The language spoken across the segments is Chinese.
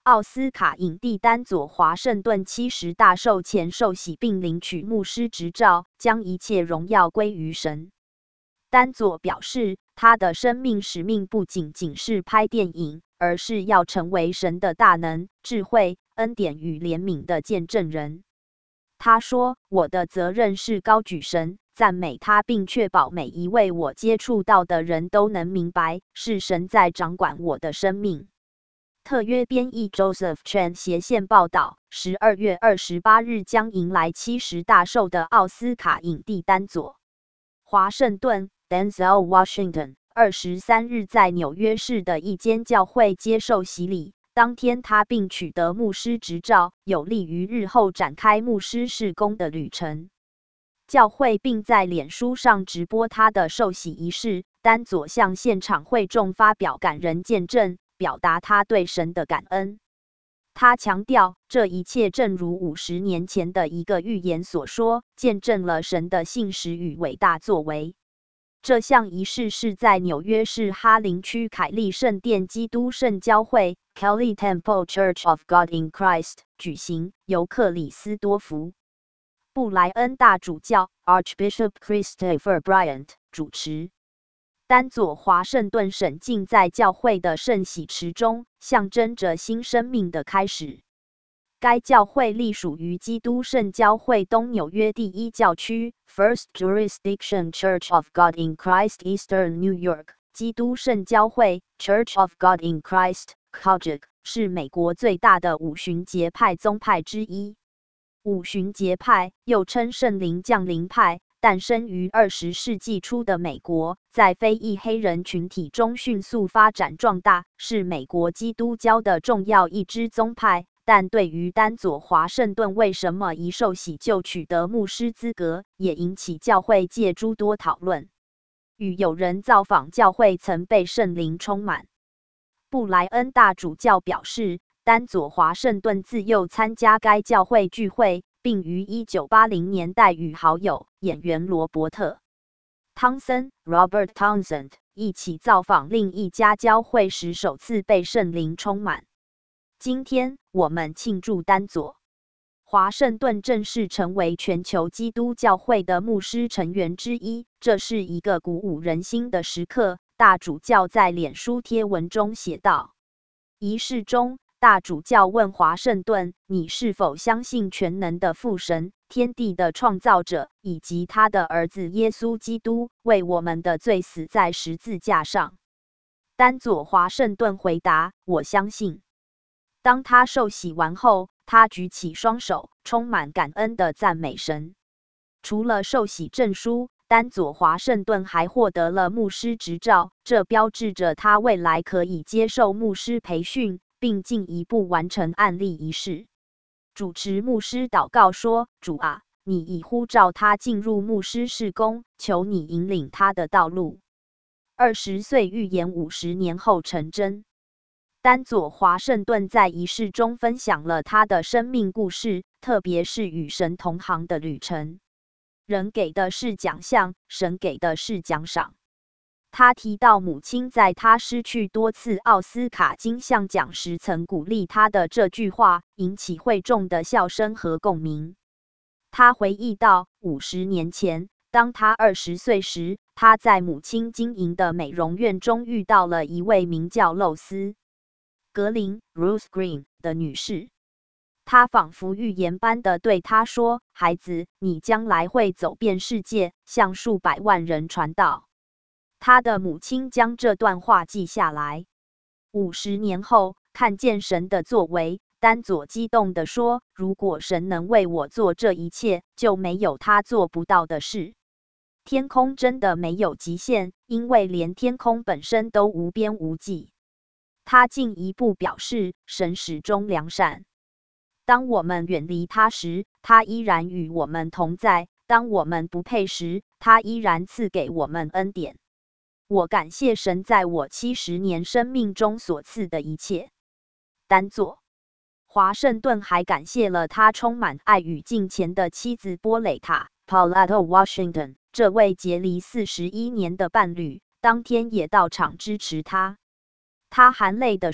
奥斯卡影帝丹佐华盛顿70大寿前受洗并领取牧师执照，将一切荣耀归于神。丹佐表示，他的生命使命不仅仅是拍电影，而是要成为神的大能、智慧、恩典与怜悯的见证人。他说：“我的责任是高举神，赞美他，并确保每一位我接触到的人都能明白，是神在掌管我的生命。”特约编译 Joseph Chen 斜线报道，12月28日将迎来70大寿的奥斯卡影帝丹佐华盛顿 Denzel Washington 23日在纽约市的一间教会接受洗礼，当天他并取得牧师执照，有利于日后展开牧师事工的旅程。教会并在脸书上直播他的受洗仪式，丹佐向现场会众发表感人见证，表达他对神的感恩。他强调，这一切正如50年前的一个预言所说，见证了神的信实与伟大作为。这项仪式是在纽约市哈林区凯利圣殿基督圣教会 （Kelly Temple Church of God in Christ） 举行，由克里斯多福·布莱恩大主教 （Archbishop Christopher Bryant） 主持。丹佐华盛顿沈浸在教会的圣洗池中，象征着新生命的开始。该教会隶属于基督圣教会东纽约第一教区 （First Jurisdiction Church of God in Christ Eastern New York）。基督圣教会 （Church of God in Christ, COGIC） 是美国最大的五旬节派宗派之一。五旬节派又称圣灵降临派，诞生于20世纪初的美国，在非裔黑人群体中迅速发展壮大，是美国基督教的重要一支宗派。但对于丹佐华盛顿为什么一受洗就取得牧师资格，也引起教会界诸多讨论。与有人造访教会曾被圣灵充满。布莱恩大主教表示，丹佐华盛顿自幼参加该教会聚会，并于1980年代与好友演员罗伯特·汤森 （Robert Townsend） 一起造访另一家教会时，首次被圣灵充满。今天，我们庆祝丹佐华盛顿正式成为全球基督教会的牧师成员之一，这是一个鼓舞人心的时刻。大主教在脸书贴文中写道。仪式中，大主教问华盛顿：“你是否相信全能的父神、天地的创造者，以及他的儿子耶稣基督为我们的罪死在十字架上？”丹佐华盛顿回答：“我相信。”当他受洗完后，他举起双手，充满感恩地赞美神。除了受洗证书，丹佐华盛顿还获得了牧师执照，这标志着他未来可以接受牧师培训，并进一步完成按立仪式。主持牧师祷告说：“主啊，你已呼召他进入牧师事工，求你引领他的道路。”20岁预言50年后成真。丹佐华盛顿在仪式中分享了他的生命故事，特别是与神同行的旅程。人给的是奖项，神给的是奖赏。他提到母亲在他失去多次奥斯卡金像奖时曾鼓励他的这句话，引起会众的笑声和共鸣。他回忆到，50年前，当他20岁时，他在母亲经营的美容院中遇到了一位名叫露丝格林 （Ruth Green） 的女士。她仿佛预言般的对他说：“孩子，你将来会走遍世界，向数百万人传道。”他的母亲将这段话记下来。50年后，看见神的作为，丹佐激动地说：“如果神能为我做这一切，就没有他做不到的事。天空真的没有极限，因为连天空本身都无边无际。”他进一步表示，神始终良善。当我们远离他时，他依然与我们同在；当我们不配时，他依然赐给我们恩典。我感谢神在我70年生命中所赐的一切。丹佐华盛顿还感谢了他充满爱与敬虔的妻子波蕾塔 （Pauletta Washington）， 这位结离41年的伴侣，当天也到场支持他。他含泪地说：“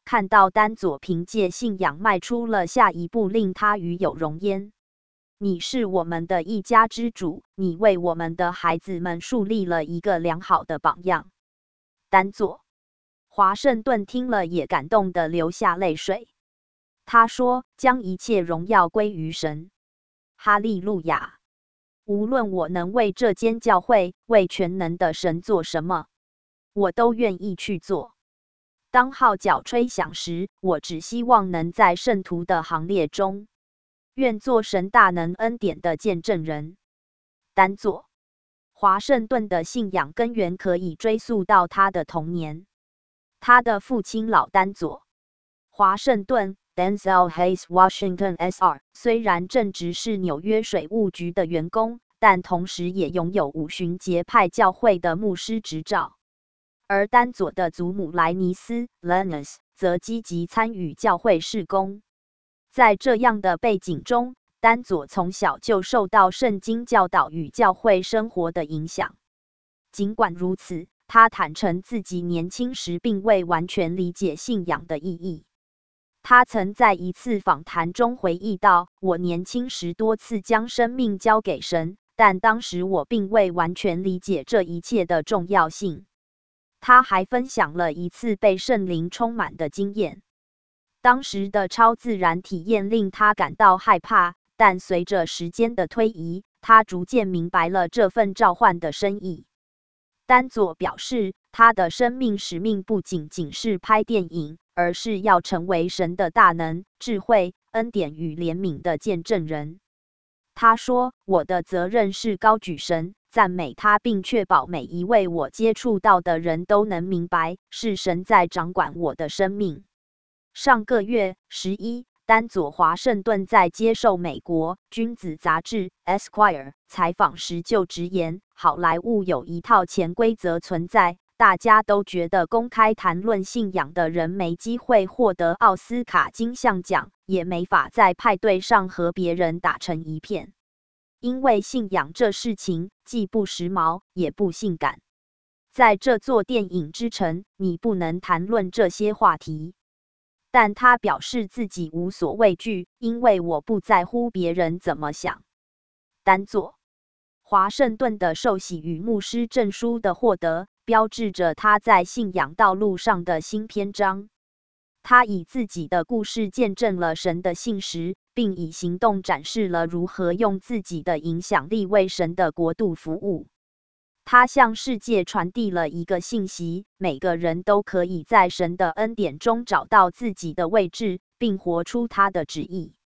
看到丹佐凭借信仰迈出了下一步，令他与有荣焉。你是我们的一家之主，你为我们的孩子们树立了一个良好的榜样。丹佐华盛顿听了也感动得流下泪水。他说：“将一切荣耀归于神，哈利路亚！无论我能为这间教会、为全能的神做什么，我都愿意去做。当号角吹响时，我只希望能在圣徒的行列中。愿做神大能恩典的见证人。”丹佐华盛顿的信仰根源可以追溯到他的童年。他的父亲老丹佐华盛顿 Denzel Hayes Washington Sr. 虽然正职是纽约水务局的员工，但同时也拥有五旬节派教会的牧师执照。而丹佐的祖母莱尼斯 Lennis 则积极参与教会事工。在这样的背景中，丹佐从小就受到圣经教导与教会生活的影响。尽管如此，他坦诚自己年轻时并未完全理解信仰的意义。他曾在一次访谈中回忆道：“我年轻时多次将生命交给神，但当时我并未完全理解这一切的重要性。”他还分享了一次被圣灵充满的经验。当时的超自然体验令他感到害怕，但随着时间的推移，他逐渐明白了这份召唤的深意。丹佐表示，他的生命使命不仅仅是拍电影，而是要成为神的大能、智慧、恩典与怜悯的见证人。他说：“我的责任是高举神，赞美他，并确保每一位我接触到的人都能明白，是神在掌管我的生命。”上个月11，丹佐华盛顿在接受美国君子杂志 Esquire 采访时就直言，好莱坞有一套潜规则存在，大家都觉得公开谈论信仰的人没机会获得奥斯卡金像奖，也没法在派对上和别人打成一片。因为信仰这事情既不时髦，也不性感。在这座电影之城，你不能谈论这些话题。但他表示自己无所畏惧，因为我不在乎别人怎么想。丹佐华盛顿的受洗与牧师证书的获得，标志着他在信仰道路上的新篇章。他以自己的故事见证了神的信实，并以行动展示了如何用自己的影响力为神的国度服务。他向世界传递了一个信息：每个人都可以在神的恩典中找到自己的位置，并活出他的旨意。